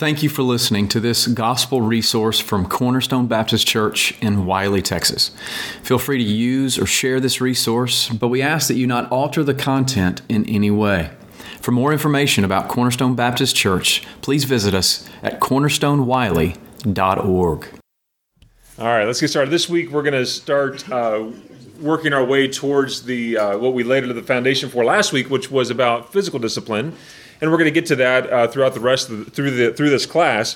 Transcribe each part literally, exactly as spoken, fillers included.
Thank you for listening to this gospel resource from Cornerstone Baptist Church in Wiley, Texas. Feel free to use or share this resource, but we ask that you not alter the content in any way. For more information about Cornerstone Baptist Church, please visit us at cornerstone wiley dot org. All right, let's get started. This week we're going to start uh, working our way towards the uh, what we laid into the foundation for last week, which was about physical discipline. And we're going to get to that uh, throughout the rest of the, through the through this class.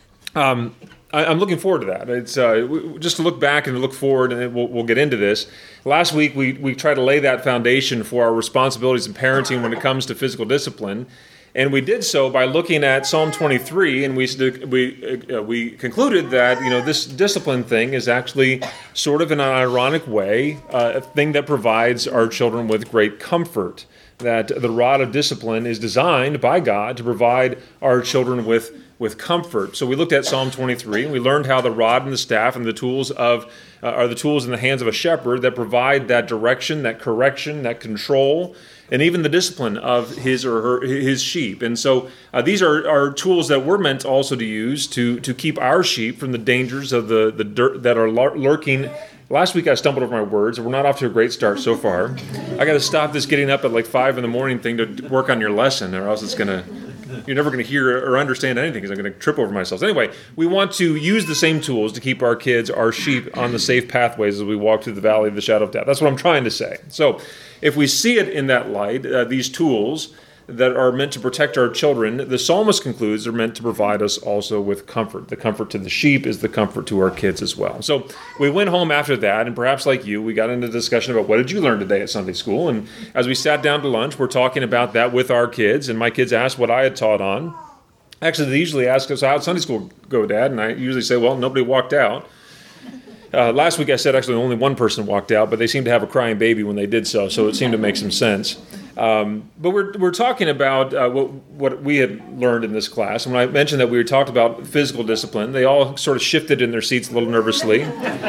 Um, I, I'm looking forward to that. It's uh, just to look back and to look forward, and then we'll, we'll get into this. Last week we we tried to lay that foundation for our responsibilities in parenting when it comes to physical discipline, and we did so by looking at Psalm twenty-three, and we we uh, we concluded that you know this discipline thing is actually sort of in an ironic way uh, a thing that provides our children with great comfort. That the rod of discipline is designed by God to provide our children with, with comfort. So we looked at Psalm twenty-three, and we learned how the rod and the staff and the tools of uh, are the tools in the hands of a shepherd that provide that direction, that correction, that control, and even the discipline of his or her his sheep. And so uh, these are, are tools that we're meant also to use to to keep our sheep from the dangers of the, the dirt that are lurking. Last week I stumbled over my words. We're not off to a great start so far. I got to stop this getting up at like five in the morning thing to work on your lesson, or else it's gonna you're never going to hear or understand anything because I'm going to trip over myself. Anyway, we want to use the same tools to keep our kids, our sheep, on the safe pathways as we walk through the valley of the shadow of death. That's what I'm trying to say. So, if we see it in that light, uh, these tools that are meant to protect our children, the psalmist concludes are meant to provide us also with comfort. The comfort to the sheep is the comfort to our kids as well. So we went home after that, and perhaps like you, we got into a discussion about what did you learn today at Sunday school. And as we sat down to lunch, we're talking about that with our kids, and my kids asked what I had taught on. Actually, they usually ask us, how'd Sunday school go, Dad? And I usually say, well, nobody walked out. Uh, last week I said actually only one person walked out, but they seemed to have a crying baby when they did so, so it seemed to make some sense. Um, but we're we're talking about uh, what what we had learned in this class. And when I mentioned that we were talked about physical discipline, they all sort of shifted in their seats a little nervously.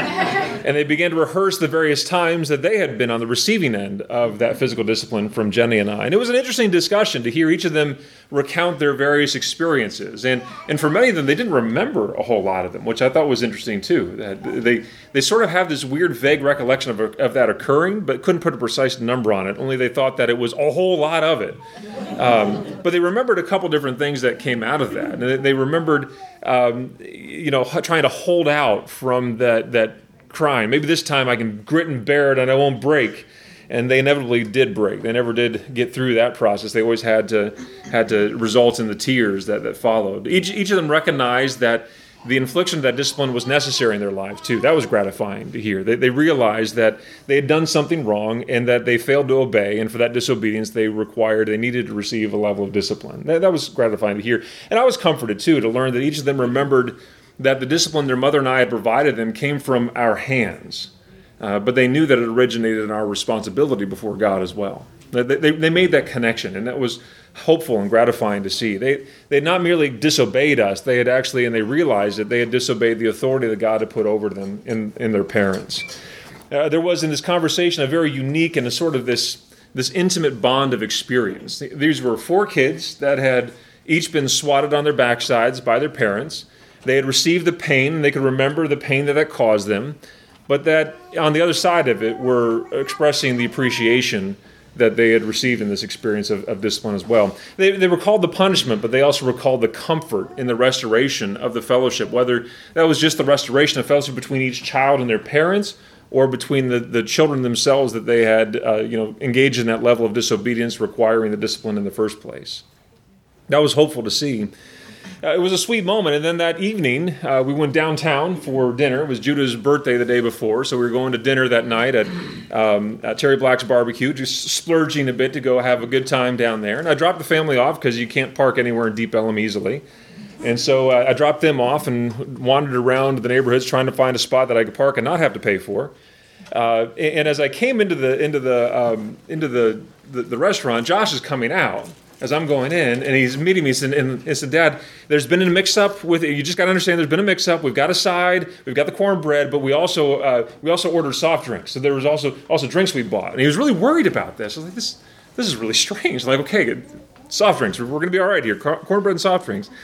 And they began to rehearse the various times that they had been on the receiving end of that physical discipline from Jenny and I. And it was an interesting discussion to hear each of them recount their various experiences. And and for many of them, they didn't remember a whole lot of them, which I thought was interesting too. That they they sort of have this weird, vague recollection of, of that occurring, but couldn't put a precise number on it. Only they thought that it was a whole lot of it. Um, but they remembered a couple different things that came out of that. And they, they remembered, um, you know, trying to hold out from that that crying. Maybe this time I can grit and bear it and I won't break. And they inevitably did break. They never did get through that process. They always had to had to result in the tears that, that followed. Each each of them recognized that the infliction of that discipline was necessary in their lives too. That was gratifying to hear. They, they realized that they had done something wrong and that they failed to obey, and for that disobedience they required, they needed to receive a level of discipline. That, that was gratifying to hear. And I was comforted too to learn that each of them remembered that the discipline their mother and I had provided them came from our hands. Uh, but they knew that it originated in our responsibility before God as well. They, they, they made that connection, and that was hopeful and gratifying to see. They they had not merely disobeyed us, they had actually, and they realized that they had disobeyed the authority that God had put over them in, in their parents. Uh, there was in this conversation a very unique and a sort of this, this intimate bond of experience. These were four kids that had each been swatted on their backsides by their parents. They had received the pain, and they could remember the pain that that caused them, but that on the other side of it were expressing the appreciation that they had received in this experience of, of discipline as well. They, they recalled the punishment, but they also recalled the comfort in the restoration of the fellowship, whether that was just the restoration of fellowship between each child and their parents, or between the, the children themselves that they had uh, you know, engaged in that level of disobedience requiring the discipline in the first place. That was hopeful to see. Uh, it was a sweet moment, and then that evening, uh, we went downtown for dinner. It was Judah's birthday the day before, so we were going to dinner that night at, um, at Terry Black's Barbecue, just splurging a bit to go have a good time down there. And I dropped the family off because you can't park anywhere in Deep Ellum easily. And so uh, I dropped them off and wandered around the neighborhoods trying to find a spot that I could park and not have to pay for. Uh, and, and as I came into the into the um, into the, the the restaurant, Josh is coming out as I'm going in, and he's meeting me, and, and he said, Dad, there's been a mix-up with it. You just got to understand there's been a mix-up. We've got a side, we've got the cornbread, but we also uh, we also ordered soft drinks. So there was also also drinks we bought. And he was really worried about this. I was like, this, this is really strange. I'm like, okay, good. Soft drinks. We're, we're going to be all right here. Cornbread and soft drinks.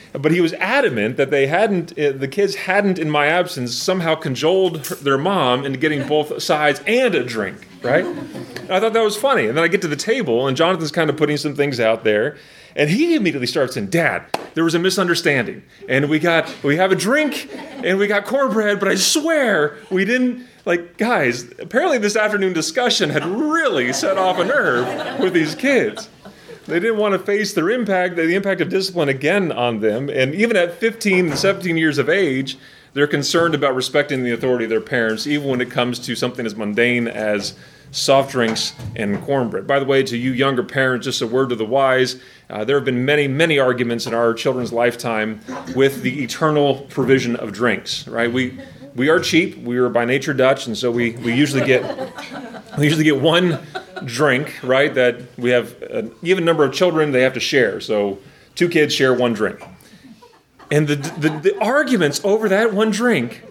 But he was adamant that they hadn't, the kids hadn't, in my absence, somehow cajoled their mom into getting both sides and a drink, right? And I thought that was funny. And then I get to the table, and Jonathan's kind of putting some things out there, and he immediately starts saying, Dad, there was a misunderstanding, and we got, we have a drink, and we got cornbread, but I swear we didn't, like, guys, apparently this afternoon discussion had really set off a nerve with these kids. They didn't want to face their impact, the impact of discipline again on them. And even at fifteen and seventeen years of age, they're concerned about respecting the authority of their parents, even when it comes to something as mundane as soft drinks and cornbread. By the way, to you younger parents, just a word to the wise, uh, there have been many, many arguments in our children's lifetime with the eternal provision of drinks, right? We we are cheap. We are by nature Dutch, and so we, we usually get we usually get one drink, right? That we have an even number of children, they have to share. So two kids share one drink. And the the, the arguments over that one drink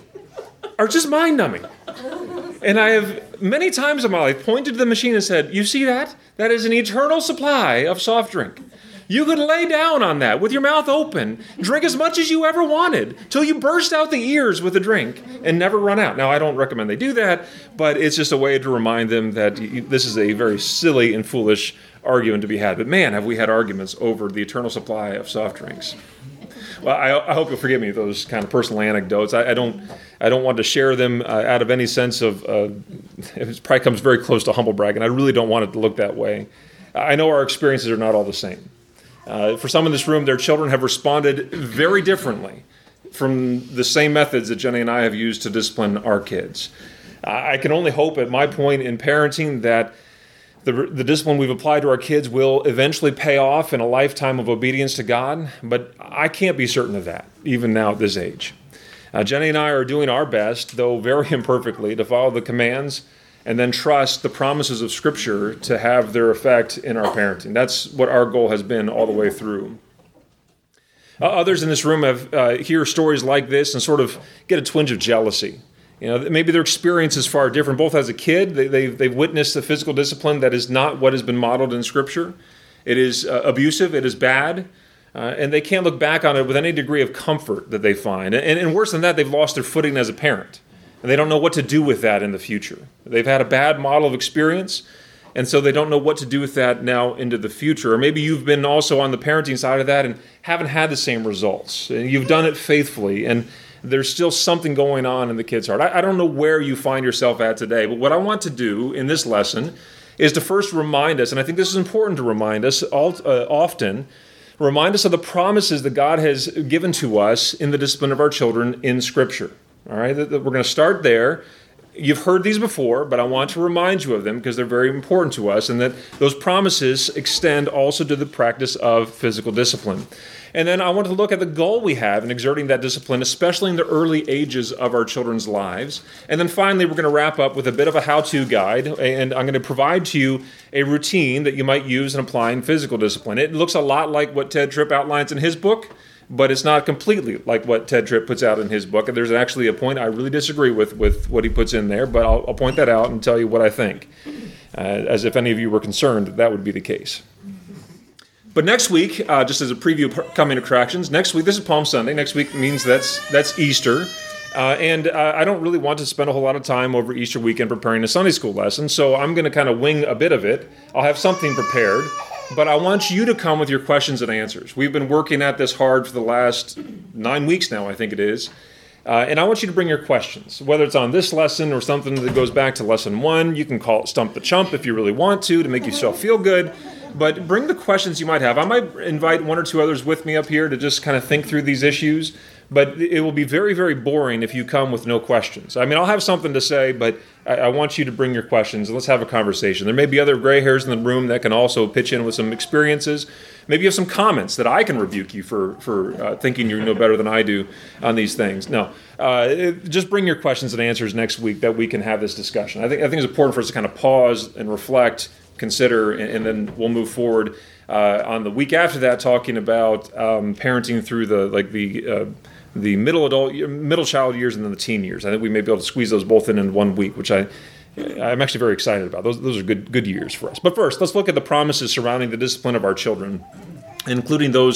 are just mind-numbing. And I have many times in my life pointed to the machine and said, you see that? That is an eternal supply of soft drink. You could lay down on that with your mouth open, drink as much as you ever wanted, till you burst out the ears with a drink and never run out. Now, I don't recommend they do that, but it's just a way to remind them that this is a very silly and foolish argument to be had. But man, have we had arguments over the eternal supply of soft drinks. Well, I, I hope you'll forgive me those kind of personal anecdotes. I, I don't, I don't want to share them uh, out of any sense of. Uh, it probably comes very close to humble brag, and I really don't want it to look that way. I know our experiences are not all the same. Uh, for some in this room, their children have responded very differently from the same methods that Jenny and I have used to discipline our kids. I can only hope at my point in parenting that the, the discipline we've applied to our kids will eventually pay off in a lifetime of obedience to God, but I can't be certain of that, even now at this age. Uh, Jenny and I are doing our best, though very imperfectly, to follow the commands and then trust the promises of Scripture to have their effect in our parenting. That's what our goal has been all the way through. Uh, others in this room have uh, hear stories like this and sort of get a twinge of jealousy. You know, maybe their experience is far different. Both as a kid, they, they've, they've witnessed a physical discipline that is not what has been modeled in Scripture. It is uh, abusive, it is bad, uh, and they can't look back on it with any degree of comfort that they find. And, and worse than that, they've lost their footing as a parent. And they don't know what to do with that in the future. They've had a bad model of experience, and so they don't know what to do with that now into the future. Or maybe you've been also on the parenting side of that and haven't had the same results. And you've done it faithfully, and there's still something going on in the kid's heart. I, I don't know where you find yourself at today, but what I want to do in this lesson is to first remind us, and I think this is important to remind us all, uh, often, remind us of the promises that God has given to us in the discipline of our children in Scripture. All right, we're going to start there. You've heard these before, but I want to remind you of them because they're very important to us, and that those promises extend also to the practice of physical discipline. And then I want to look at the goal we have in exerting that discipline, especially in the early ages of our children's lives. And then finally, we're going to wrap up with a bit of a how-to guide, and I'm going to provide to you a routine that you might use in applying physical discipline. It looks a lot like what Ted Tripp outlines in his book, but it's not completely like what Ted Tripp puts out in his book. And there's actually a point I really disagree with with what he puts in there, but I'll, I'll point that out and tell you what I think, uh, as if any of you were concerned that that would be the case. But next week, uh, just as a preview of coming attractions, next week, this is Palm Sunday. Next week means that's that's Easter. Uh, and uh, I don't really want to spend a whole lot of time over Easter weekend preparing a Sunday school lesson, so I'm going to kind of wing a bit of it. I'll have something prepared. But I want you to come with your questions and answers. We've been working at this hard for the last nine weeks now, I think it is. Uh, and I want you to bring your questions, whether it's on this lesson or something that goes back to lesson one. You can call it Stump the Chump if you really want to, to make yourself feel good. But bring the questions you might have. I might invite one or two others with me up here to just kind of think through these issues. But it will be very, very boring if you come with no questions. I mean, I'll have something to say, but I, I want you to bring your questions and let's have a conversation. There may be other gray hairs in the room that can also pitch in with some experiences. Maybe you have some comments that I can rebuke you for, for uh, thinking you know better than I do on these things. No, uh, it, just bring your questions and answers next week that we can have this discussion. I think, I think it's important for us to kind of pause and reflect, consider, and, and then we'll move forward uh, on the week after that, talking about um, parenting through the like the uh, the middle adult, middle child years, and then the teen years. I think we may be able to squeeze those both in in one week, which I, I'm actually very excited about. Those those are good good years for us. But first, let's look at the promises surrounding the discipline of our children, including those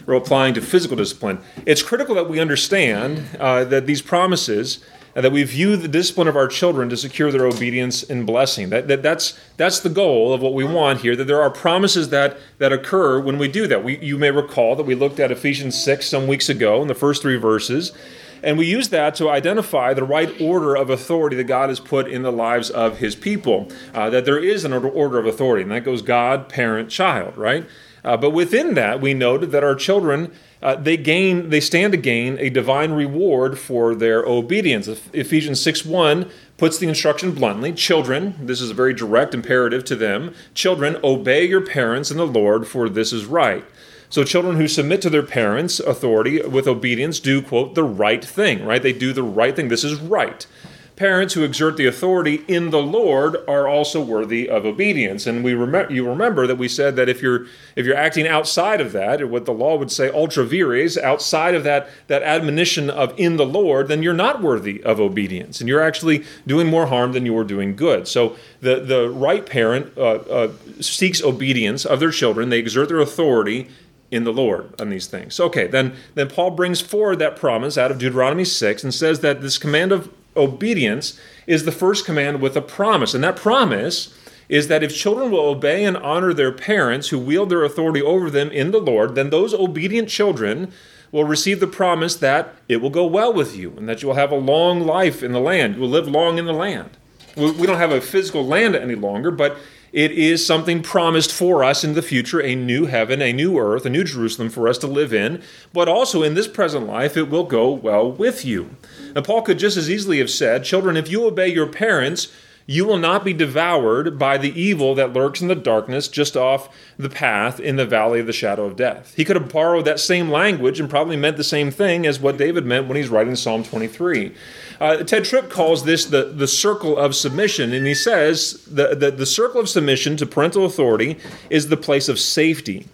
or applying to physical discipline. It's critical that we understand uh, that these promises, and that we view the discipline of our children to secure their obedience and blessing. That, that that's that's the goal of what we want here, that there are promises that, that occur when we do that. We, you may recall that we looked at Ephesians six some weeks ago in the first three verses, and we used that to identify the right order of authority that God has put in the lives of his people, uh, that there is an order of authority, and that goes God, parent, child, right? Uh, but within that, we noted that our children, Uh, they gain, they stand to gain a divine reward for their obedience. Ephesians six one puts the instruction bluntly. Children, this is a very direct imperative to them. Children, obey your parents in the Lord, for this is right. So children who submit to their parents' authority with obedience do, quote, the right thing, right? They do the right thing. This is right. Parents who exert the authority in the Lord are also worthy of obedience. And we remember, you remember that we said that if you're if you're acting outside of that, or what the law would say, ultra vires, outside of that, that admonition of in the Lord, then you're not worthy of obedience. And you're actually doing more harm than you are doing good. So the, the right parent uh, uh, seeks obedience of their children. They exert their authority in the Lord on these things. So, okay, then, then Paul brings forward that promise out of Deuteronomy six and says that this command of obedience is the first command with a promise. And that promise is that if children will obey and honor their parents who wield their authority over them in the Lord, then those obedient children will receive the promise that it will go well with you and that you will have a long life in the land. You will live long in the land. We don't have a physical land any longer, but it is something promised for us in the future, a new heaven, a new earth, a new Jerusalem for us to live in. But also in this present life, it will go well with you. And Paul could just as easily have said, children, if you obey your parents, you will not be devoured by the evil that lurks in the darkness just off the path in the valley of the shadow of death. He could have borrowed that same language and probably meant the same thing as what David meant when he's writing Psalm twenty-three. Uh, Ted Tripp calls this the, the circle of submission, and he says the, the, the circle of submission to parental authority is the place of safety.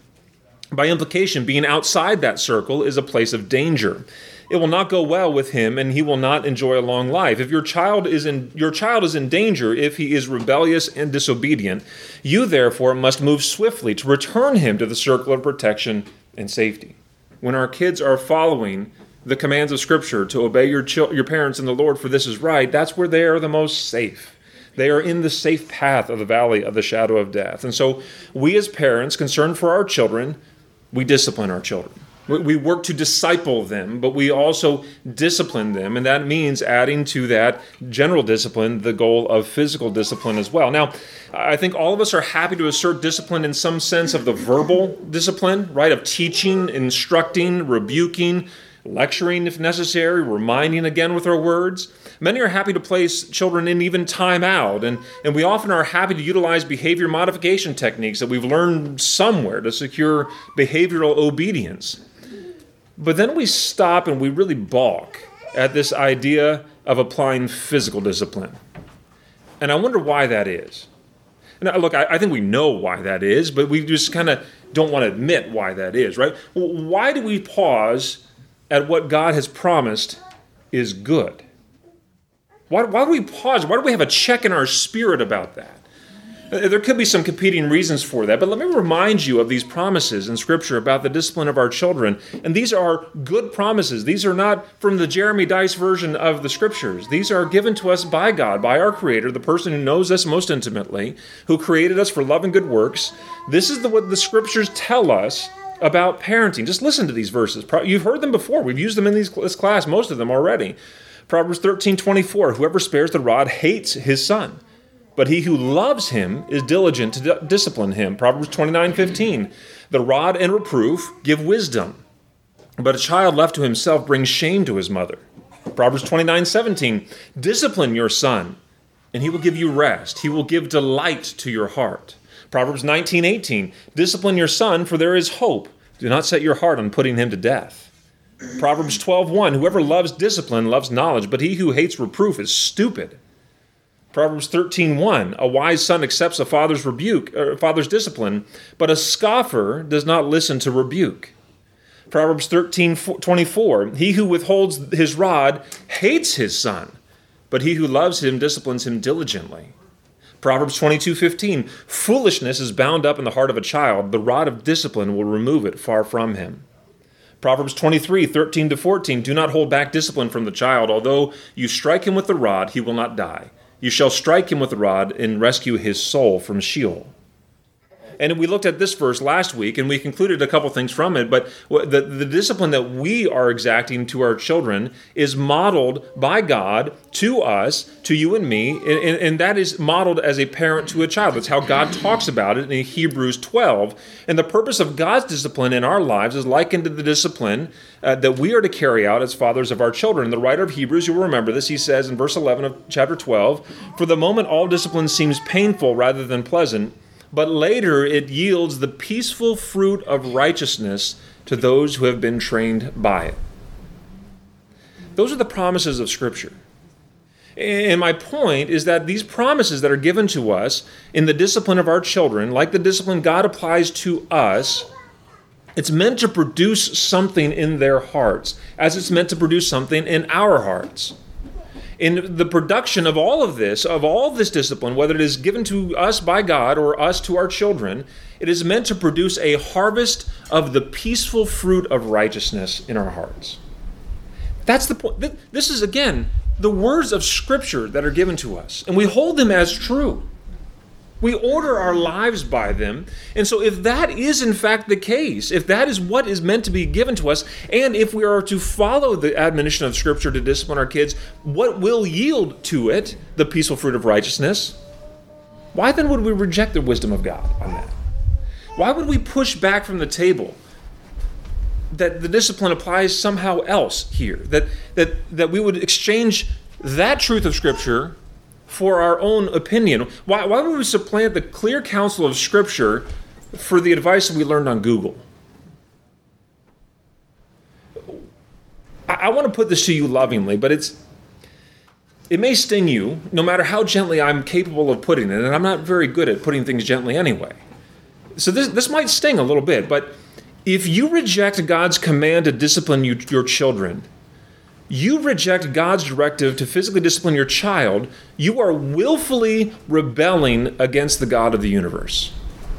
By implication, being outside that circle is a place of danger. It will not go well with him, and he will not enjoy a long life. If your child is in your child is in danger, if he is rebellious and disobedient, you therefore must move swiftly to return him to the circle of protection and safety. When our kids are following the commands of Scripture to obey your chil- your parents in the Lord, for this is right, that's where they are the most safe. They are in the safe path of the valley of the shadow of death. And so we as parents, concerned for our children, we discipline our children. We work to disciple them, but we also discipline them, and that means adding to that general discipline the goal of physical discipline as well. Now, I think all of us are happy to assert discipline in some sense of the verbal discipline, right, of teaching, instructing, rebuking, lecturing if necessary, reminding again with our words. Many are happy to place children in even time out, and, and we often are happy to utilize behavior modification techniques that we've learned somewhere to secure behavioral obedience. But then we stop and we really balk at this idea of applying physical discipline. And I wonder why that is. And look, I, I think we know why that is, but we just kind of don't want to admit why that is, right? Why do we pause at what God has promised is good? Why, why do we pause? Why do we have a check in our spirit about that? There could be some competing reasons for that, but let me remind you of these promises in Scripture about the discipline of our children. And these are good promises. These are not from the Jeremy Dice version of the Scriptures. These are given to us by God, by our Creator, the person who knows us most intimately, who created us for love and good works. This is the, what the Scriptures tell us about parenting. Just listen to these verses. You've heard them before. We've used them in these, this class, most of them already. Proverbs thirteen twenty-four, whoever spares the rod hates his son, but he who loves him is diligent to d- discipline him. Proverbs twenty-nine fifteen, the rod and reproof give wisdom, but a child left to himself brings shame to his mother. Proverbs twenty-nine seventeen, discipline your son, and he will give you rest. He will give delight to your heart. Proverbs nineteen eighteen, discipline your son, for there is hope. Do not set your heart on putting him to death. Proverbs twelve one, whoever loves discipline loves knowledge, but he who hates reproof is stupid. Proverbs thirteen one, a wise son accepts a father's rebuke, or father's discipline, but a scoffer does not listen to rebuke. Proverbs thirteen twenty-four, he who withholds his rod hates his son, but he who loves him disciplines him diligently. Proverbs twenty-two fifteen, foolishness is bound up in the heart of a child, the rod of discipline will remove it far from him. Proverbs twenty-three, thirteen to fourteen, do not hold back discipline from the child. Although you strike him with the rod, he will not die. You shall strike him with the rod and rescue his soul from Sheol. And we looked at this verse last week, and we concluded a couple things from it, but the, the discipline that we are exacting to our children is modeled by God to us, to you and me, and, and that is modeled as a parent to a child. That's how God talks about it in Hebrews twelve. And the purpose of God's discipline in our lives is likened to the discipline uh, that we are to carry out as fathers of our children. The writer of Hebrews, you'll remember this, he says in verse eleven of chapter twelve, for the moment all discipline seems painful rather than pleasant, but later it yields the peaceful fruit of righteousness to those who have been trained by it. Those are the promises of Scripture. And my point is that these promises that are given to us in the discipline of our children, like the discipline God applies to us, it's meant to produce something in their hearts, as it's meant to produce something in our hearts. In the production of all of this, of all this discipline, whether it is given to us by God or us to our children, it is meant to produce a harvest of the peaceful fruit of righteousness in our hearts. That's the point. This is, again, the words of Scripture that are given to us, and we hold them as true. We order our lives by them. And so if that is in fact the case, if that is what is meant to be given to us, and if we are to follow the admonition of Scripture to discipline our kids, what will yield to it the peaceful fruit of righteousness? Why then would we reject the wisdom of God on that? Why would we push back from the table that the discipline applies somehow else here? That, that, that we would exchange that truth of Scripture for our own opinion? Why, why would we supplant the clear counsel of Scripture for the advice that we learned on Google? I, I want to put this to you lovingly, but it's it may sting you, no matter how gently I'm capable of putting it, and I'm not very good at putting things gently anyway. So this, this might sting a little bit, but if you reject God's command to discipline you, your children, you reject God's directive to physically discipline your child, you are willfully rebelling against the God of the universe.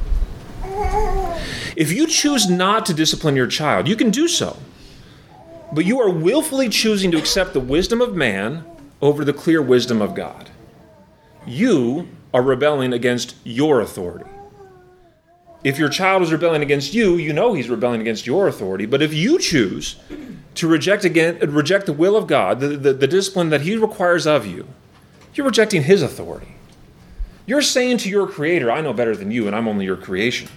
If you choose not to discipline your child, you can do so. But you are willfully choosing to accept the wisdom of man over the clear wisdom of God. You are rebelling against your authority. If your child is rebelling against you, you know he's rebelling against your authority. But if you choose to reject again, reject the will of God, the, the, the discipline that he requires of you, you're rejecting his authority. You're saying to your Creator, I know better than you, and I'm only your creation.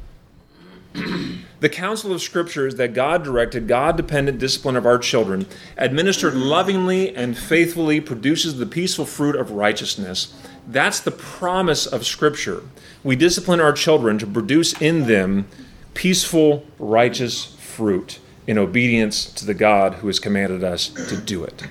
The counsel of Scripture is that God-directed, God-dependent discipline of our children, administered lovingly and faithfully, produces the peaceful fruit of righteousness. That's the promise of Scripture. We discipline our children to produce in them peaceful, righteous fruit in obedience to the God who has commanded us to do it.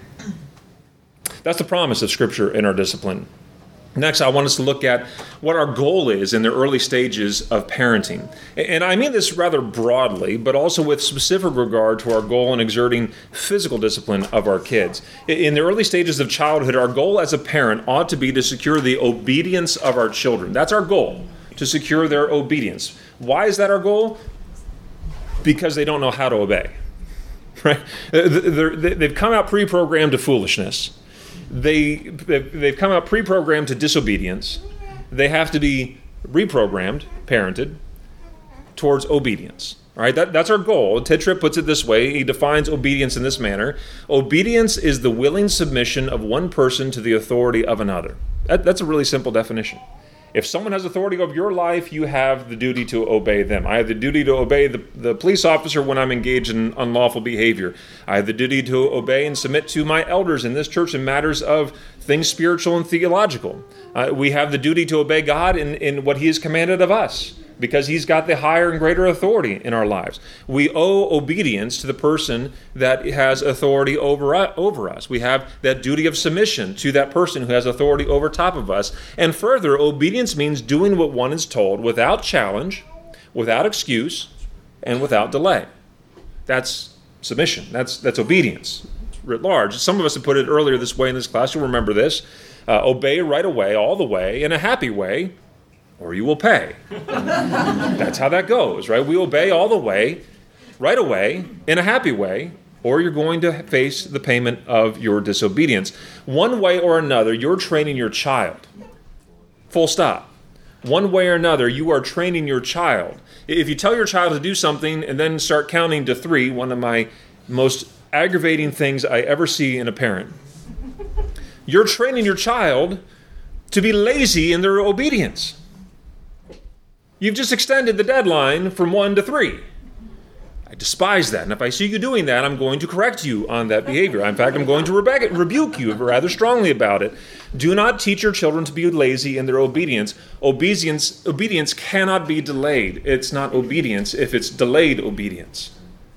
That's the promise of Scripture in our discipline. Next, I want us to look at what our goal is in the early stages of parenting. And I mean this rather broadly, but also with specific regard to our goal in exerting physical discipline of our kids. In the early stages of childhood, our goal as a parent ought to be to secure the obedience of our children. That's our goal, to secure their obedience. Why is that our goal? Because they don't know how to obey. Right? They're, they've come out pre-programmed to foolishness. They, they've come out pre-programmed to disobedience. They have to be reprogrammed, parented, towards obedience. All right, that, that's our goal. Ted Tripp puts it this way. He defines obedience in this manner. Obedience is the willing submission of one person to the authority of another. That, that's a really simple definition. If someone has authority over your life, you have the duty to obey them. I have the duty to obey the, the police officer when I'm engaged in unlawful behavior. I have the duty to obey and submit to my elders in this church in matters of things spiritual and theological. Uh, we have the duty to obey God in, in what He has commanded of us, because He's got the higher and greater authority in our lives. We owe obedience to the person that has authority over, over us. We have that duty of submission to that person who has authority over top of us. And further, obedience means doing what one is told without challenge, without excuse, and without delay. That's submission. That's, that's obedience writ large. Some of us have put it earlier this way in this class. You'll remember this. Uh, obey right away, all the way, in a happy way, or you will pay. That's how that goes, right? We obey all the way, right away in a happy way, or you're going to face the payment of your disobedience. One way or another, you're training your child. Full stop. One way or another, you are training your child. If you tell your child to do something and then start counting to three, one of my most aggravating things I ever see in a parent, you're training your child to be lazy in their obedience. You've just extended the deadline from one to three. I despise that. And if I see you doing that, I'm going to correct you on that behavior. In fact, I'm going to rebu- rebuke you rather strongly about it. Do not teach your children to be lazy in their obedience. Obedience, obedience cannot be delayed. It's not obedience if it's delayed obedience.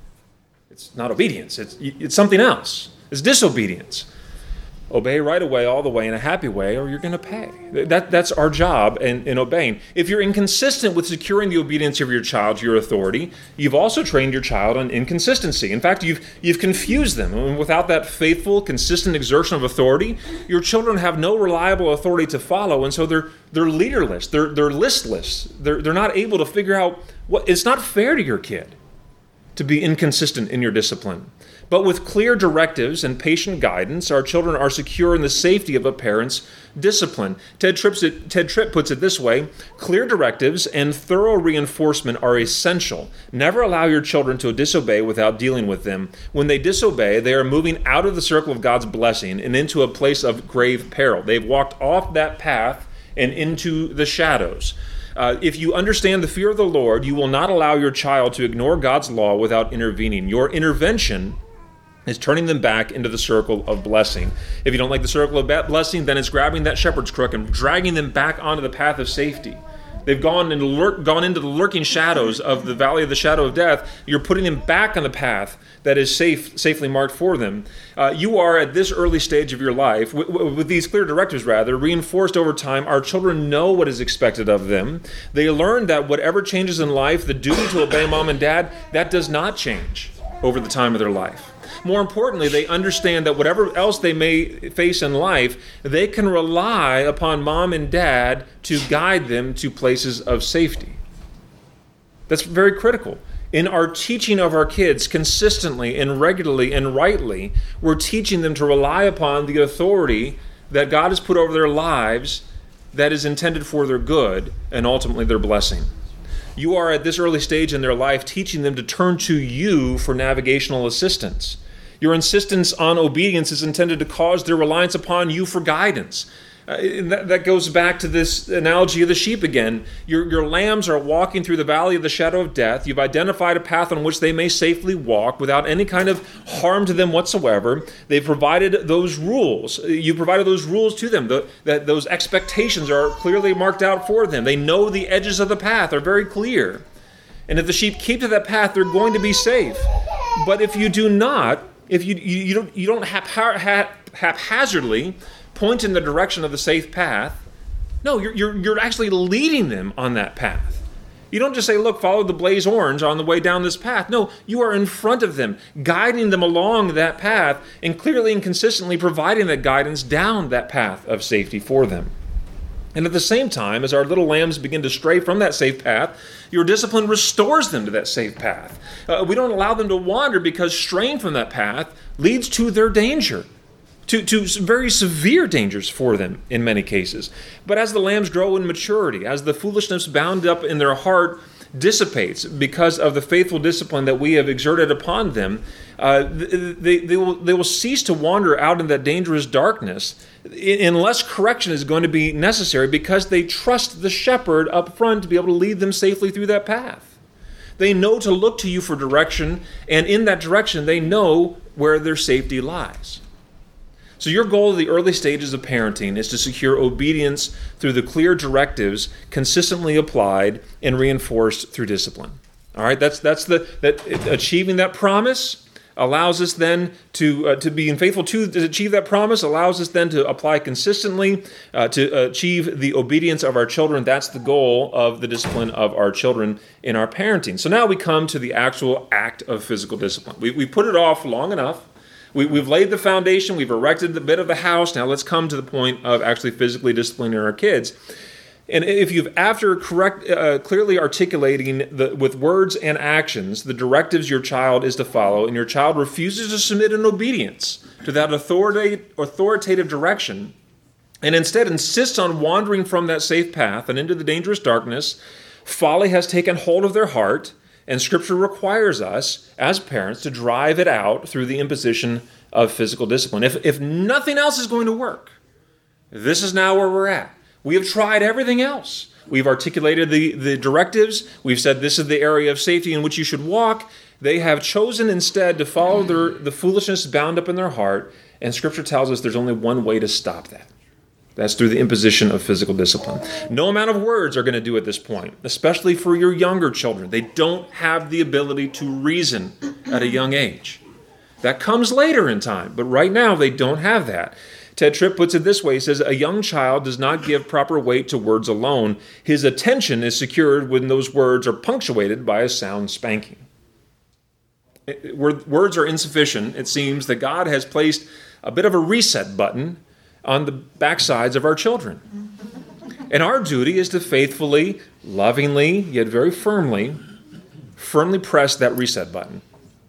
It's not obedience. It's, it's something else. It's disobedience. Obey right away, all the way, in a happy way, or you're going to pay. That, that's our job in, in obeying. If you're inconsistent with securing the obedience of your child to your authority, you've also trained your child on inconsistency. In fact, you've, you've confused them. And without that faithful, consistent exertion of authority, your children have no reliable authority to follow, and so they're, they're leaderless. They're, they're listless. They're, they're not able to figure out what. It's not fair to your kid to be inconsistent in your discipline. But with clear directives and patient guidance, our children are secure in the safety of a parent's discipline. Ted Tripp's it, Ted Tripp puts it this way: clear directives and thorough reinforcement are essential. Never allow your children to disobey without dealing with them. When they disobey, they are moving out of the circle of God's blessing and into a place of grave peril. They've walked off that path and into the shadows. Uh, if you understand the fear of the Lord, you will not allow your child to ignore God's law without intervening. Your intervention is turning them back into the circle of blessing. If you don't like the circle of blessing, then it's grabbing that shepherd's crook and dragging them back onto the path of safety. They've gone into, lurk, gone into the lurking shadows of the valley of the shadow of death. You're putting them back on the path that is safe, safely marked for them. Uh, you are, at this early stage of your life, w- w- with these clear directives, rather, reinforced over time. Our children know what is expected of them. They learn that whatever changes in life, the duty to obey mom and dad, that does not change over the time of their life. More importantly, they understand that whatever else they may face in life, they can rely upon mom and dad to guide them to places of safety. That's very critical. In our teaching of our kids consistently and regularly and rightly, we're teaching them to rely upon the authority that God has put over their lives that is intended for their good and ultimately their blessing. You are at this early stage in their life teaching them to turn to you for navigational assistance. Your insistence on obedience is intended to cause their reliance upon you for guidance. Uh, that, that goes back to this analogy of the sheep again. Your, your lambs are walking through the valley of the shadow of death. You've identified a path on which they may safely walk without any kind of harm to them whatsoever. They've provided those rules. You provided those rules to them. The, that those expectations are clearly marked out for them. They know the edges of the path are very clear. And if the sheep keep to that path, they're going to be safe. But if you do not, if you you, you don't you don't hap, hap, haphazardly point in the direction of the safe path, no, you're, you're you're actually leading them on that path. You don't just say, look, follow the blaze orange on the way down this path. No, you are in front of them, guiding them along that path and clearly and consistently providing that guidance down that path of safety for them. And at the same time, as our little lambs begin to stray from that safe path, your discipline restores them to that safe path. Uh, we don't allow them to wander because straying from that path leads to their danger, to, to very severe dangers for them in many cases. But as the lambs grow in maturity, as the foolishness bound up in their heart dissipates because of the faithful discipline that we have exerted upon them, uh, they, they, will, they will cease to wander out in that dangerous darkness unless correction is going to be necessary because they trust the shepherd up front to be able to lead them safely through that path. They know to look to you for direction, and in that direction they know where their safety lies. So your goal of the early stages of parenting is to secure obedience through the clear directives consistently applied and reinforced through discipline. All right, that's that's the that achieving that promise allows us then to uh, to being faithful to, to achieve that promise allows us then to apply consistently uh, to achieve the obedience of our children. That's the goal of the discipline of our children in our parenting. So now we come to the actual act of physical discipline. We we put it off long enough. We, we've laid the foundation. We've erected the bit of the house. Now let's come to the point of actually physically disciplining our kids. And if you've, after correct, uh, clearly articulating the, with words and actions the directives your child is to follow, and your child refuses to submit in obedience to that authoritative, authoritative direction, and instead insists on wandering from that safe path and into the dangerous darkness, folly has taken hold of their heart, and Scripture requires us, as parents, to drive it out through the imposition of physical discipline. If, if nothing else is going to work, this is now where we're at. We have tried everything else. We've articulated the, the directives. We've said this is the area of safety in which you should walk. They have chosen instead to follow their, the foolishness bound up in their heart, and Scripture tells us there's only one way to stop that. That's through the imposition of physical discipline. No amount of words are going to do at this point, especially for your younger children. They don't have the ability to reason at a young age. That comes later in time, but right now they don't have that. Ted Tripp puts it this way. He says, a young child does not give proper weight to words alone. His attention is secured when those words are punctuated by a sound spanking. Where words are insufficient, it seems that God has placed a bit of a reset button on the backsides of our children. And our duty is to faithfully, lovingly, yet very firmly, firmly press that reset button.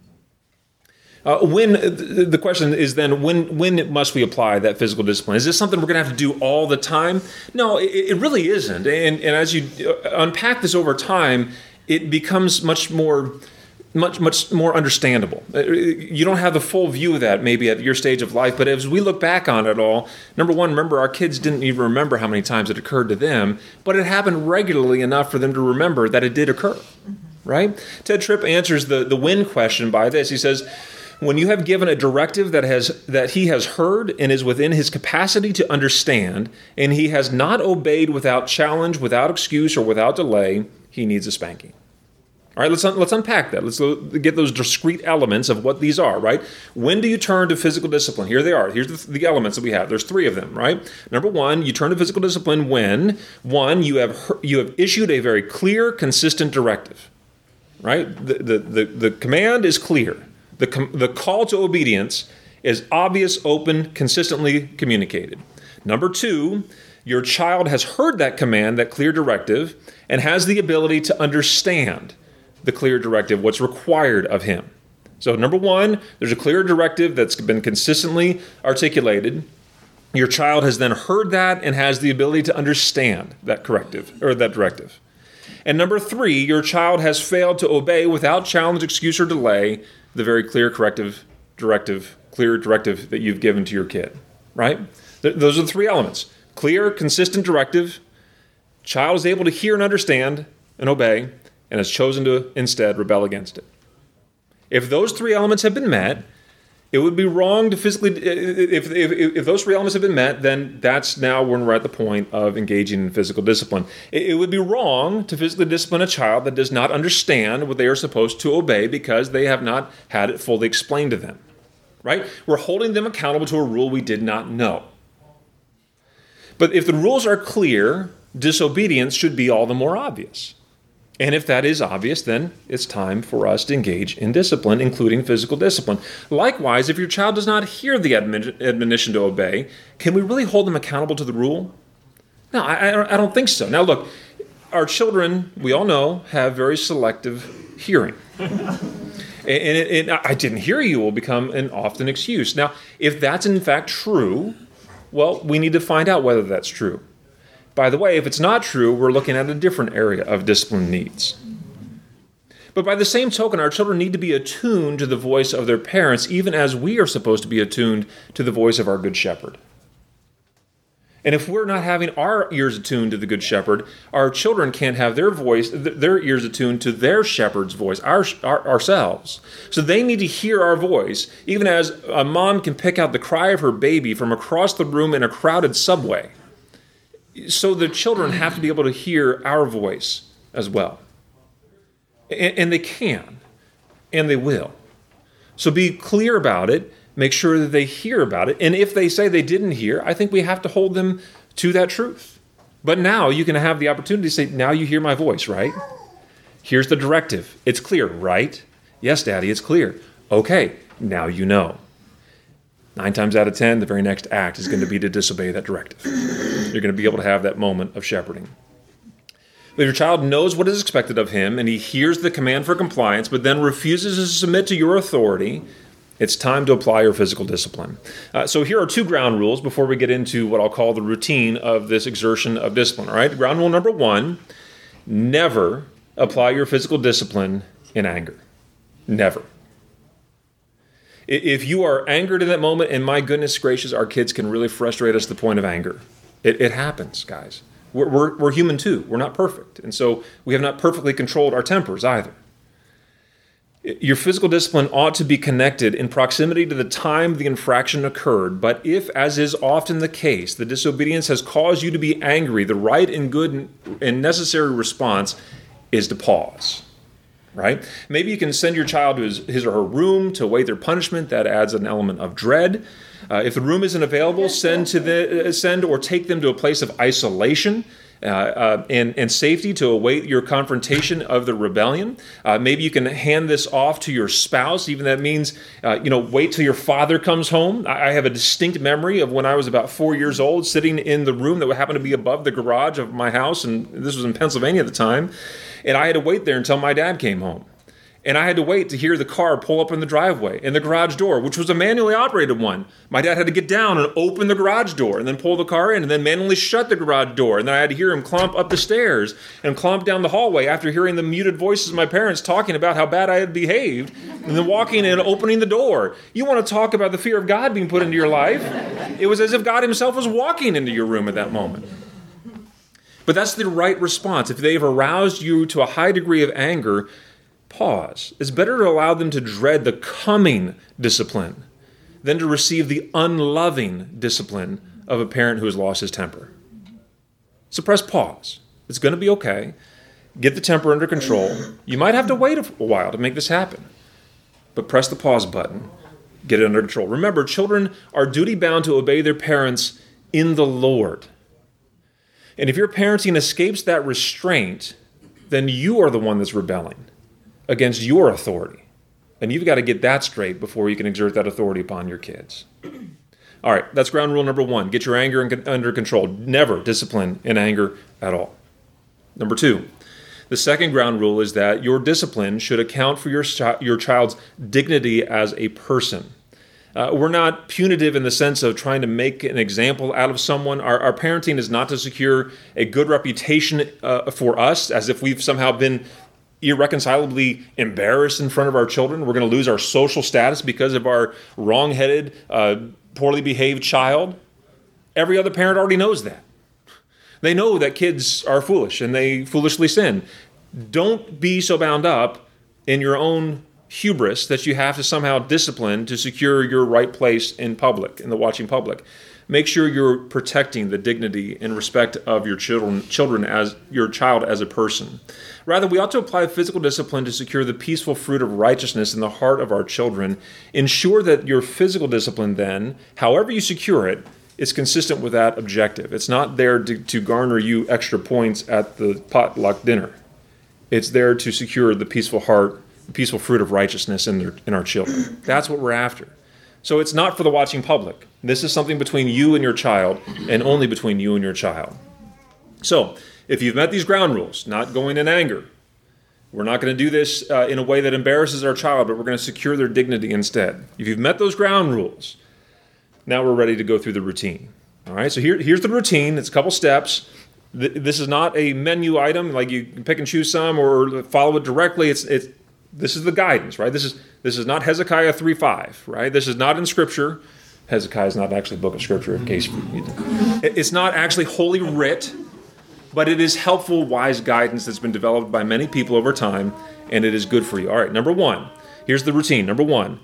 Uh, when the question is then, when when must we apply that physical discipline? Is this something we're going to have to do all the time? No, it, it really isn't. And, and as you unpack this over time, it becomes much more, much much more understandable. You don't have the full view of that maybe at your stage of life, but as we look back on it all, number one, remember our kids didn't even remember how many times it occurred to them, but it happened regularly enough for them to remember that it did occur, right? Ted Tripp answers the, the when question by this. He says, when you have given a directive that has that he has heard and is within his capacity to understand, and he has not obeyed without challenge, without excuse, or without delay, he needs a spanking. All right, let's un- let's unpack that. Let's get those discrete elements of what these are, right? When do you turn to physical discipline? Here they are. Here's the, the elements that we have. There's three of them, right? Number one, you turn to physical discipline when, one, you have you have issued a very clear, consistent directive, right? The the the, the command is clear. The, com- the call to obedience is obvious, open, consistently communicated. Number two, your child has heard that command, that clear directive, and has the ability to understand the clear directive, what's required of him. So number one, there's a clear directive that's been consistently articulated. Your child has then heard that and has the ability to understand that corrective or that directive. And number three, your child has failed to obey without challenge, excuse, or delay the very clear corrective directive, clear directive that you've given to your kid, right? Th- those are the three elements. Clear, consistent directive, child is able to hear and understand and obey, and has chosen to instead rebel against it. If those three elements have been met, it would be wrong to physically, if, if, if those three elements have been met, then that's now when we're at the point of engaging in physical discipline. It, it would be wrong to physically discipline a child that does not understand what they are supposed to obey because they have not had it fully explained to them, right? We're holding them accountable to a rule we did not know. But if the rules are clear, disobedience should be all the more obvious. And if that is obvious, then it's time for us to engage in discipline, including physical discipline. Likewise, if your child does not hear the admon- admonition to obey, can we really hold them accountable to the rule? No, I, I don't think so. Now, look, our children, we all know, have very selective hearing. and it, it, I didn't hear you will become an often excuse. Now, if that's in fact true, well, we need to find out whether that's true. By the way, if it's not true, we're looking at a different area of discipline needs. But by the same token, our children need to be attuned to the voice of their parents, even as we are supposed to be attuned to the voice of our Good Shepherd. And if we're not having our ears attuned to the Good Shepherd, our children can't have their voice, their ears attuned to their shepherd's voice, our, our, ourselves. So they need to hear our voice, even as a mom can pick out the cry of her baby from across the room in a crowded subway. So the children have to be able to hear our voice as well. And, and they can, and they will. So be clear about it. Make sure that they hear about it. And if they say they didn't hear, I think we have to hold them to that truth. But now you can have the opportunity to say, now you hear my voice, right? Here's the directive. It's clear, right? Yes, Daddy, it's clear. Okay, now you know. Nine times out of ten, the very next act is going to be to disobey that directive. You're going to be able to have that moment of shepherding. If your child knows what is expected of him and he hears the command for compliance, but then refuses to submit to your authority, it's time to apply your physical discipline. Uh, so here are two ground rules before we get into what I'll call the routine of this exertion of discipline. All right, ground rule number one, never apply your physical discipline in anger. Never. If you are angered in that moment, and my goodness gracious, our kids can really frustrate us to the point of anger. It, it happens, guys. We're, we're, we're human too. We're not perfect. And so we have not perfectly controlled our tempers either. Your physical discipline ought to be connected in proximity to the time the infraction occurred. But if, as is often the case, the disobedience has caused you to be angry, the right and good and necessary response is to pause. Right? Maybe you can send your child to his, his or her room to await their punishment. That adds an element of dread. Uh, if the room isn't available, send to the uh, send or take them to a place of isolation uh, uh, and, and safety to await your confrontation of the rebellion. Uh, maybe you can hand this off to your spouse. Even that means, uh, you know, wait till your father comes home. I, I have a distinct memory of when I was about four years old, sitting in the room that happened to be above the garage of my house, and this was in Pennsylvania at the time. And I had to wait there until my dad came home. And I had to wait to hear the car pull up in the driveway and the garage door, which was a manually operated one. My dad had to get down and open the garage door and then pull the car in and then manually shut the garage door. And then I had to hear him clomp up the stairs and clomp down the hallway after hearing the muted voices of my parents talking about how bad I had behaved and then walking and opening the door. You want to talk about the fear of God being put into your life? It was as if God himself was walking into your room at that moment. But that's the right response. If they've aroused you to a high degree of anger, pause. It's better to allow them to dread the coming discipline than to receive the unloving discipline of a parent who has lost his temper. So press pause. It's going to be okay. Get the temper under control. You might have to wait a while to make this happen, but press the pause button. Get it under control. Remember, children are duty-bound to obey their parents in the Lord. And if your parenting escapes that restraint, then you are the one that's rebelling against your authority. And you've got to get that straight before you can exert that authority upon your kids. All right, that's ground rule number one. Get your anger under control. Never discipline in anger at all. Number two, the second ground rule is that your discipline should account for your, your child's dignity as a person. Uh, we're not punitive in the sense of trying to make an example out of someone. Our, our parenting is not to secure a good reputation uh, for us, as if we've somehow been irreconcilably embarrassed in front of our children. We're going to lose our social status because of our wrong-headed, uh, poorly behaved child. Every other parent already knows that. They know that kids are foolish and they foolishly sin. Don't be so bound up in your own hubris that you have to somehow discipline to secure your right place in public, in the watching public. Make sure you're protecting the dignity and respect of your children, children as your child as a person. Rather, we ought to apply physical discipline to secure the peaceful fruit of righteousness in the heart of our children. Ensure that your physical discipline then, however you secure it, is consistent with that objective. It's not there to, to garner you extra points at the potluck dinner. It's there to secure the peaceful heart, the peaceful fruit of righteousness in, their, in our children. That's what we're after. So it's not for the watching public. This is something between you and your child, and only between you and your child. So, if you've met these ground rules, not going in anger, we're not going to do this uh, in a way that embarrasses our child, but we're going to secure their dignity instead. If you've met those ground rules, now we're ready to go through the routine. All right, so here, here's the routine. It's a couple steps. This is not a menu item, like you can pick and choose some or follow it directly. It's it's this is the guidance, right? This is this is not Hezekiah three five, right? This is not in Scripture. Hezekiah is not actually a book of Scripture, in case you, it's not actually Holy Writ, but it is helpful, wise guidance that's been developed by many people over time, and it is good for you. All right, number one, here's the routine. Number one,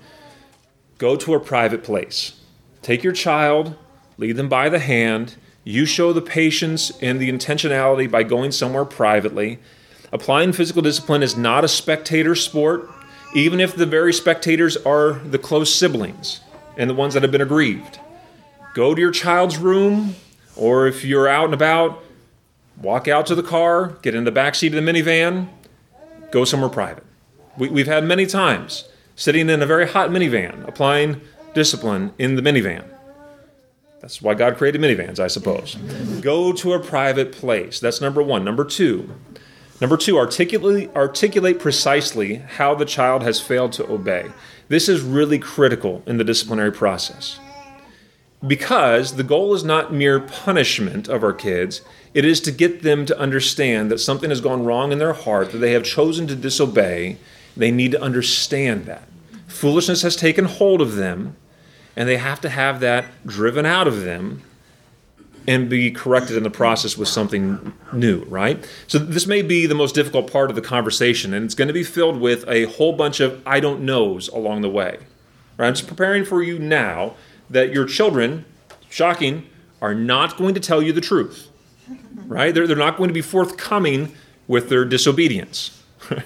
go to a private place. Take your child, lead them by the hand. You show the patience and the intentionality by going somewhere privately. Applying physical discipline is not a spectator sport, even if the very spectators are the close siblings and the ones that have been aggrieved. Go to your child's room, or if you're out and about, walk out to the car, get in the back seat of the minivan, go somewhere private. We, we've had many times sitting in a very hot minivan, applying discipline in the minivan. That's why God created minivans, I suppose. Go to a private place. That's number one. Number two, number two, articulate, articulate precisely how the child has failed to obey. This is really critical in the disciplinary process. Because the goal is not mere punishment of our kids, it is to get them to understand that something has gone wrong in their heart, that they have chosen to disobey. They need to understand that. Foolishness has taken hold of them, and they have to have that driven out of them and be corrected in the process with something new, right? So this may be the most difficult part of the conversation, and it's going to be filled with a whole bunch of I don't knows along the way. Right? I'm just preparing for you now that your children, shocking, are not going to tell you the truth, right? They're, they're not going to be forthcoming with their disobedience.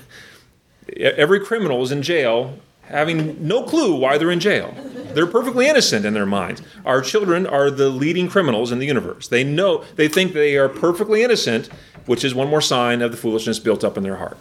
Every criminal is in jail having no clue why they're in jail. They're perfectly innocent in their minds. Our children are the leading criminals in the universe. They know, they think they are perfectly innocent, which is one more sign of the foolishness built up in their heart.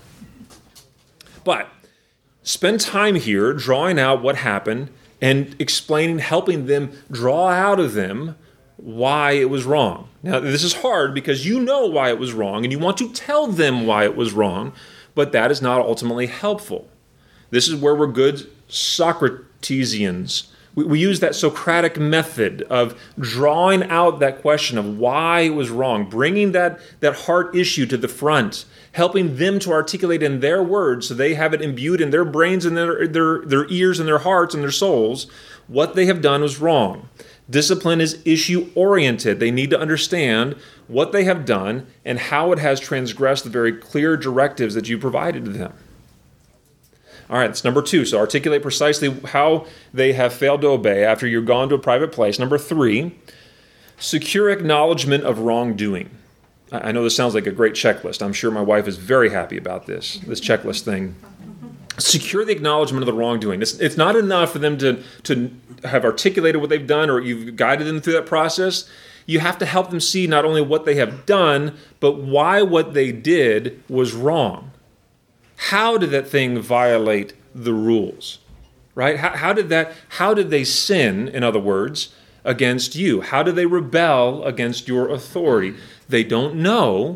But spend time here drawing out what happened and explaining, helping them draw out of them why it was wrong. Now, this is hard because you know why it was wrong, and you want to tell them why it was wrong, but that is not ultimately helpful. This is where we're good Socratesians. We, we use that Socratic method of drawing out that question of why it was wrong, bringing that, that heart issue to the front, helping them to articulate in their words so they have it imbued in their brains and their, their, their ears and their hearts and their souls. What they have done was wrong. Discipline is issue-oriented. They need to understand what they have done and how it has transgressed the very clear directives that you provided to them. All right, that's number two. So articulate precisely how they have failed to obey after you've gone to a private place. Number three, secure acknowledgement of wrongdoing. I know this sounds like a great checklist. I'm sure my wife is very happy about this, this checklist thing. Secure the acknowledgement of the wrongdoing. It's, it's not enough for them to, to have articulated what they've done or you've guided them through that process. You have to help them see not only what they have done, but why what they did was wrong. How did that thing violate the rules? Right? How, how did that, how did they sin, in other words, against you? How did they rebel against your authority? They don't know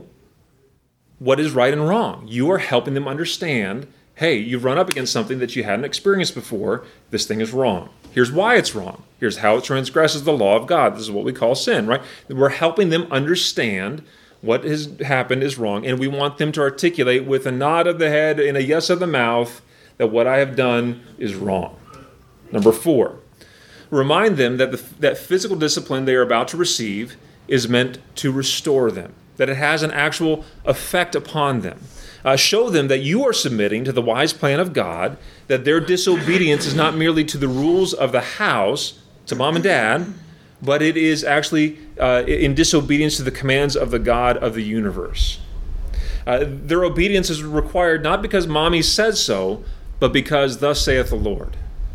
what is right and wrong. You are helping them understand, hey, you've run up against something that you hadn't experienced before. This thing is wrong. Here's why it's wrong. Here's how it transgresses the law of God. This is what we call sin, right? We're helping them understand what has happened is wrong, and we want them to articulate with a nod of the head and a yes of the mouth that what I have done is wrong. Number four, remind them that the, that physical discipline they are about to receive is meant to restore them, that it has an actual effect upon them. Uh, show them that you are submitting to the wise plan of God, that their disobedience is not merely to the rules of the house, to mom and dad, but it is actually uh, in disobedience to the commands of the God of the universe. Uh, their obedience is required not because mommy says so, but because thus saith the Lord.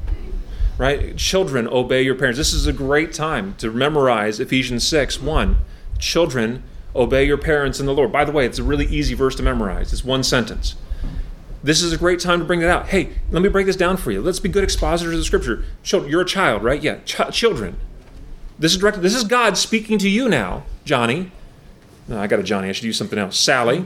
Right? Children, obey your parents. This is a great time to memorize Ephesians six one. Children, obey your parents in the Lord. By the way, it's a really easy verse to memorize. It's one sentence. This is a great time to bring it out. Hey, let me break this down for you. Let's be good expositors of the Scripture. Children, you're a child, right? Yeah, Ch- children. This is directed. This is God speaking to you now, Johnny. No, I got a Johnny. I should use something else. Sally.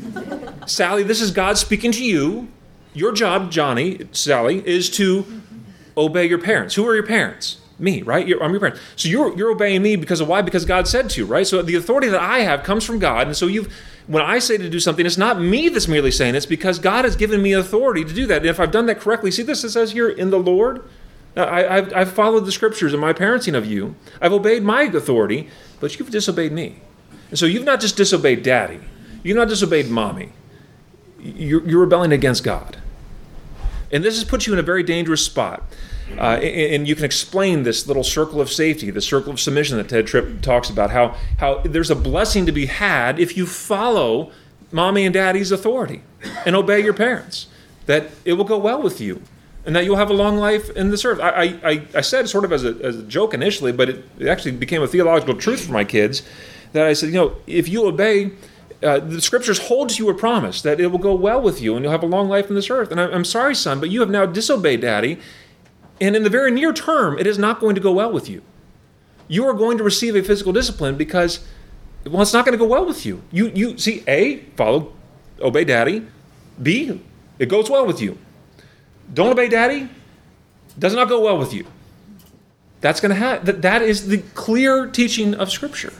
Sally, this is God speaking to you. Your job, Johnny, Sally, is to obey your parents. Who are your parents? Me, right? You're, I'm your parents. So you're you're obeying me because of why? Because God said to, right? So the authority that I have comes from God. And so you've, when I say to do something, it's not me that's merely saying it. It's because God has given me authority to do that. And if I've done that correctly, see this, it says here, in the Lord. Now, I, I've, I've followed the Scriptures in my parenting of you. I've obeyed my authority, but you've disobeyed me. And so you've not just disobeyed Daddy. You've not disobeyed Mommy. You're, you're rebelling against God. And this has put you in a very dangerous spot. Uh, and, and you can explain this little circle of safety, the circle of submission that Ted Tripp talks about, how, how there's a blessing to be had if you follow Mommy and Daddy's authority and obey your parents, that it will go well with you and that you'll have a long life in this earth. I, I, I said sort of as a, as a joke initially, but it, it actually became a theological truth for my kids, that I said, you know, if you obey, uh, the Scriptures hold to you a promise that it will go well with you and you'll have a long life in this earth. And I, I'm sorry, son, but you have now disobeyed Daddy, and in the very near term, it is not going to go well with you. you are going to receive a physical discipline because, well, it's not going to go well with you. You, you see, A, follow, obey daddy. B, it goes well with you. Don't obey daddy, does not go well with you. That's going to have, that, that is the clear teaching of Scripture.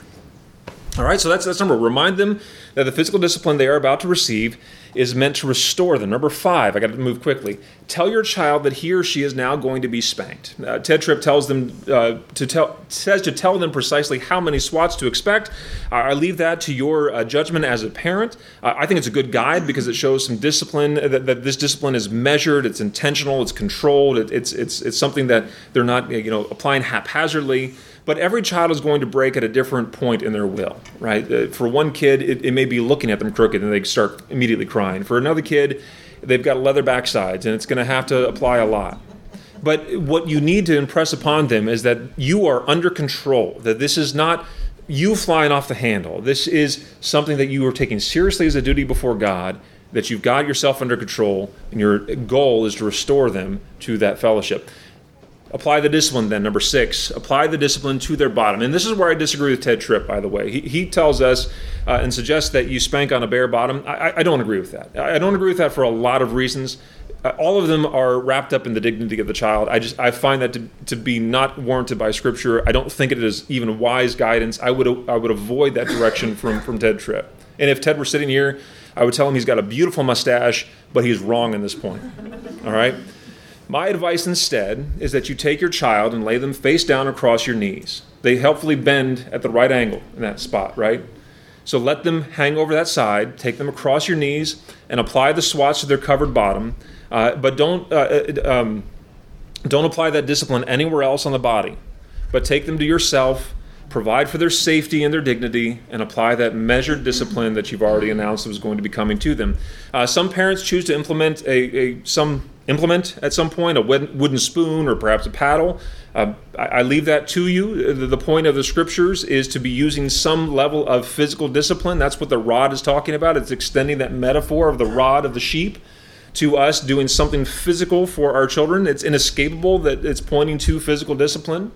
All right, so that's, that's number one. Remind them that the physical discipline they are about to receive is meant to restore them. Number five, I got to move quickly. Tell your child that he or she is now going to be spanked. Uh, Ted Tripp tells them uh, to tell says to tell them precisely how many swats to expect. Uh, I leave that to your uh, judgment as a parent. Uh, I think it's a good guide because it shows some discipline. That, that this discipline is measured, it's intentional, it's controlled. It, it's it's it's something that they're not you know applying haphazardly. But every child is going to break at a different point in their will, right? Uh, for one kid, it, it may be looking at them crooked and they start immediately crying. For another kid, they've got leather backsides and it's going to have to apply a lot. But what you need to impress upon them is that you are under control, that this is not you flying off the handle. This is something that you are taking seriously as a duty before God, that you've got yourself under control, and your goal is to restore them to that fellowship. Apply the discipline then, number six. Apply the discipline to their bottom. And this is where I disagree with Ted Tripp, by the way. He, he tells us uh, and suggests that you spank on a bare bottom. I, I don't agree with that. I don't agree with that for a lot of reasons. Uh, all of them are wrapped up in the dignity of the child. I just I find that to, to be not warranted by Scripture. I don't think it is even wise guidance. I would I would avoid that direction from, from Ted Tripp. And if Ted were sitting here, I would tell him he's got a beautiful mustache, but he's wrong in this point. All right? My advice instead is that you take your child and lay them face down across your knees. They helpfully bend at the right angle in that spot, right? So let them hang over that side, take them across your knees, and apply the swats to their covered bottom. Uh, but don't uh, um, don't apply that discipline anywhere else on the body. But take them to yourself, provide for their safety and their dignity, and apply that measured discipline that you've already announced was going to be coming to them. Uh, some parents choose to implement a, a some implement at some point, a wooden spoon or perhaps a paddle. Uh, I, I leave that to you. The, the point of the Scriptures is to be using some level of physical discipline. That's what the rod is talking about. It's extending that metaphor of the rod of the sheep to us, doing something physical for our children. It's inescapable that it's pointing to physical discipline.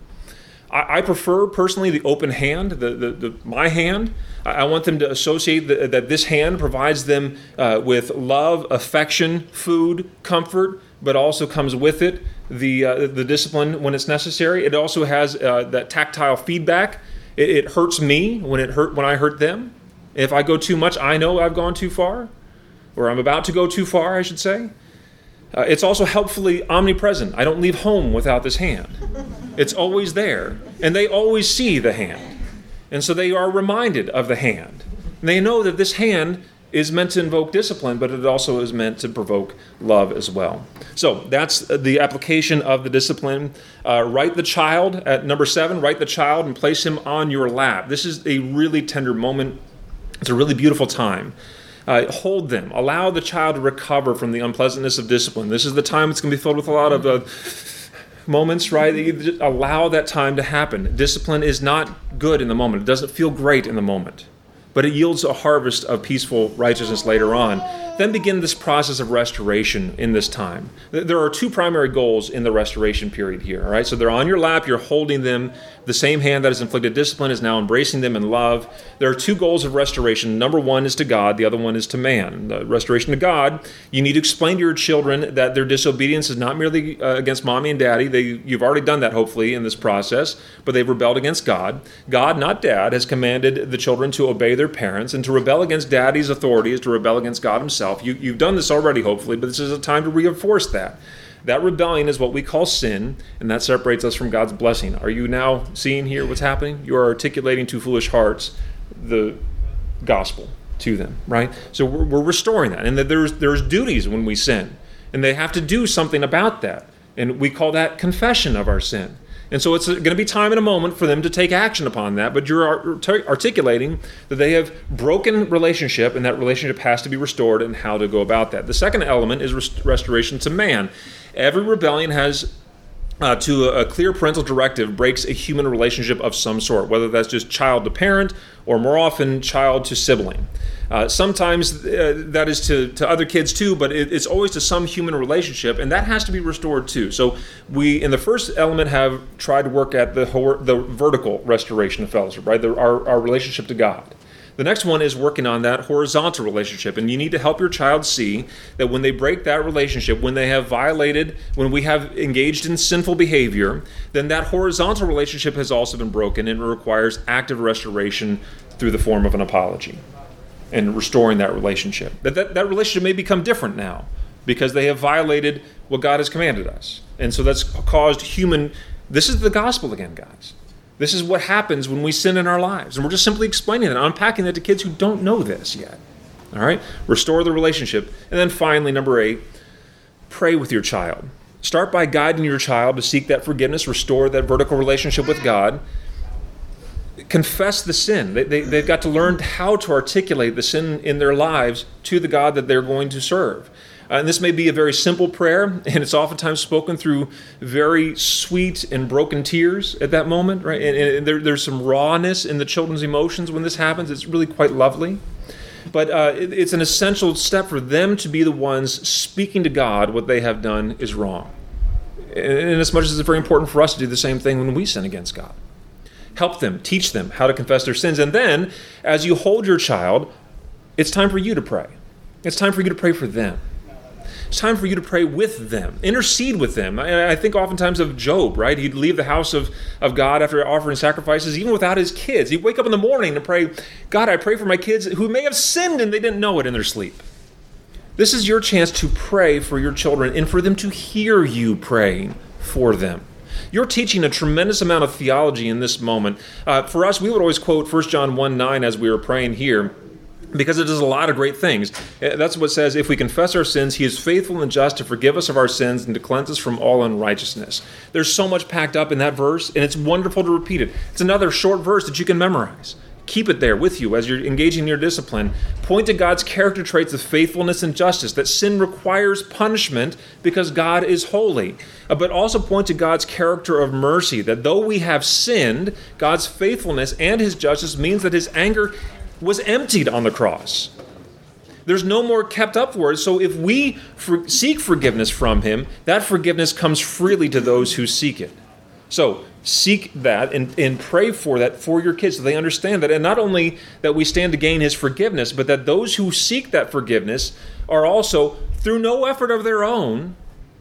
I prefer, personally, the open hand, the, the, the my hand. I want them to associate the, that this hand provides them uh, with love, affection, food, comfort, but also comes with it the uh, the discipline when it's necessary. It also has uh, that tactile feedback. It, it hurts me when it hurt when I hurt them. If I go too much, I know I've gone too far, or I'm about to go too far, I should say. Uh, it's also helpfully omnipresent. I don't leave home without this hand. It's always there. And they always see the hand. And so they are reminded of the hand. And they know that this hand is meant to invoke discipline, but it also is meant to provoke love as well. So that's the application of the discipline. Uh, write the child, at number seven, write the child and place him on your lap. This is a really tender moment. It's a really beautiful time. Uh, hold them. Allow the child to recover from the unpleasantness of discipline. This is the time it's going to be filled with a lot of uh, moments, right? You allow that time to happen. Discipline is not good in the moment. It doesn't feel great in the moment. But it yields a harvest of peaceful righteousness later on. Then begin this process of restoration in this time. There are two primary goals in the restoration period here, all right? So they're on your lap, you're holding them. The same hand that has inflicted discipline is now embracing them in love. There are two goals of restoration. Number one is to God, the other one is to man. The restoration to God, you need to explain to your children that their disobedience is not merely uh, against mommy and daddy. They, you've already done that, hopefully, in this process, but they've rebelled against God. God, not dad, has commanded the children to obey their parents, and to rebel against daddy's authority is to rebel against God himself. You, you've done this already, hopefully, but this is a time to reinforce that. That rebellion is what we call sin, and that separates us from God's blessing. Are you now seeing here what's happening? You are articulating to foolish hearts the gospel to them, right? So we're, we're restoring that. And that there's there's duties when we sin, and they have to do something about that. And we call that confession of our sin. And so it's going to be time and a moment for them to take action upon that, but you're articulating that they have broken relationship, and that relationship has to be restored, and how to go about that. The second element is rest- restoration to man. Every rebellion has uh, to a, a clear parental directive breaks a human relationship of some sort, whether that's just child to parent or more often child to sibling. Uh, sometimes uh, that is to, to other kids too, but it, it's always to some human relationship, and that has to be restored too. So we, in the first element, have tried to work at the the vertical restoration of fellowship, right? The, our, our relationship to God. The next one is working on that horizontal relationship, and you need to help your child see that when they break that relationship, when they have violated, when we have engaged in sinful behavior, then that horizontal relationship has also been broken, and it requires active restoration through the form of an apology and restoring that relationship. That, that that relationship may become different now because they have violated what God has commanded us. And so that's caused human, this is the gospel again, guys. This is what happens when we sin in our lives. And we're just simply explaining that, unpacking that to kids who don't know this yet. All right? Restore the relationship. And then finally, number eight, pray with your child. Start by guiding your child to seek that forgiveness, restore that vertical relationship with God. Confess the sin. They, they, they've got to learn how to articulate the sin in their lives to the God that they're going to serve. Uh, and this may be a very simple prayer, and it's oftentimes spoken through very sweet and broken tears at that moment, right? And, and there, there's some rawness in the children's emotions when this happens. It's really quite lovely. But uh, it, it's an essential step for them to be the ones speaking to God what they have done is wrong. And, and as much as it's very important for us to do the same thing when we sin against God. Help them, teach them how to confess their sins. And then, as you hold your child, it's time for you to pray. It's time for you to pray for them. It's time for you to pray with them. Intercede with them. I, I think oftentimes of Job, right? He'd leave the house of, of God after offering sacrifices, even without his kids. He'd wake up in the morning and pray, God, I pray for my kids who may have sinned and they didn't know it in their sleep. This is your chance to pray for your children and for them to hear you praying for them. You're teaching a tremendous amount of theology in this moment. Uh, for us, we would always quote First John one nine as we were praying here, because it does a lot of great things. That's what it says, if we confess our sins, he is faithful and just to forgive us of our sins and to cleanse us from all unrighteousness. There's so much packed up in that verse, and it's wonderful to repeat it. It's another short verse that you can memorize. Keep it there with you as you're engaging in your discipline. Point to God's character traits of faithfulness and justice, that sin requires punishment because God is holy. But also point to God's character of mercy, that though we have sinned, God's faithfulness and his justice means that his anger was emptied on the cross. There's no more kept up for it. So if we for- seek forgiveness from him, that forgiveness comes freely to those who seek it. So seek that and, and pray for that for your kids so they understand that. And not only that we stand to gain his forgiveness, but that those who seek that forgiveness are also, through no effort of their own,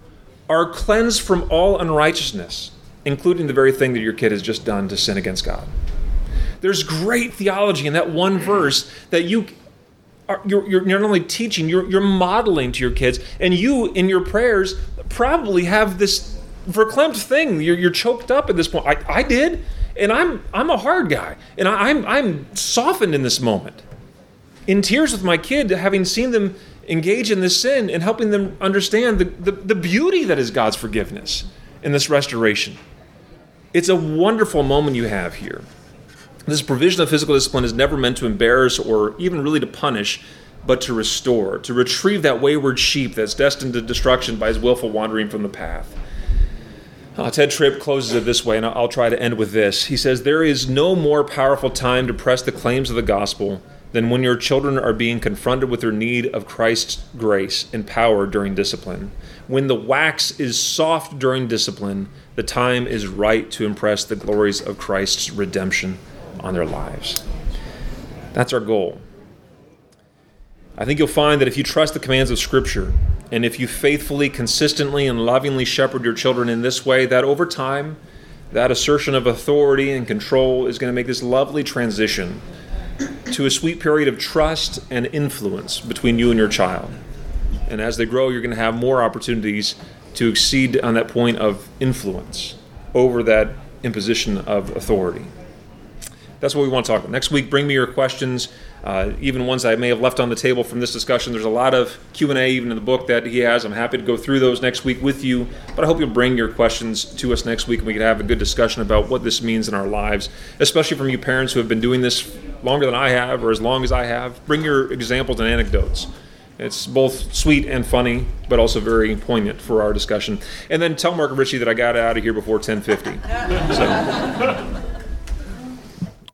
are cleansed from all unrighteousness, including the very thing that your kid has just done to sin against God. There's great theology in that one verse that you are, you're, you're not only teaching, you're, you're modeling to your kids. And you, in your prayers, probably have this verklempt thing. You're, you're choked up at this point. I, I did, and I'm I'm a hard guy. And I, I'm I'm softened in this moment. In tears with my kid, having seen them engage in this sin and helping them understand the, the, the beauty that is God's forgiveness in this restoration. It's a wonderful moment you have here. This provision of physical discipline is never meant to embarrass or even really to punish, but to restore, to retrieve that wayward sheep that's destined to destruction by his willful wandering from the path. Uh, Ted Tripp closes it this way, and I'll try to end with this. He says, there is no more powerful time to press the claims of the gospel than when your children are being confronted with their need of Christ's grace and power during discipline. When the wax is soft during discipline, the time is right to impress the glories of Christ's redemption on their lives. That's our goal. I think you'll find that if you trust the commands of Scripture, and if you faithfully, consistently, and lovingly shepherd your children in this way, that over time, that assertion of authority and control is going to make this lovely transition to a sweet period of trust and influence between you and your child. And as they grow, you're going to have more opportunities to exceed on that point of influence over that imposition of authority. That's what we want to talk about. Next week, bring me your questions, uh, even ones I may have left on the table from this discussion. There's a lot of Q and A even in the book that he has. I'm happy to go through those next week with you, but I hope you'll bring your questions to us next week and we can have a good discussion about what this means in our lives, especially from you parents who have been doing this longer than I have or as long as I have. Bring your examples and anecdotes It's both sweet and funny, but also very poignant for our discussion. And then tell Mark and Richie that I got out of here before ten fifty. So.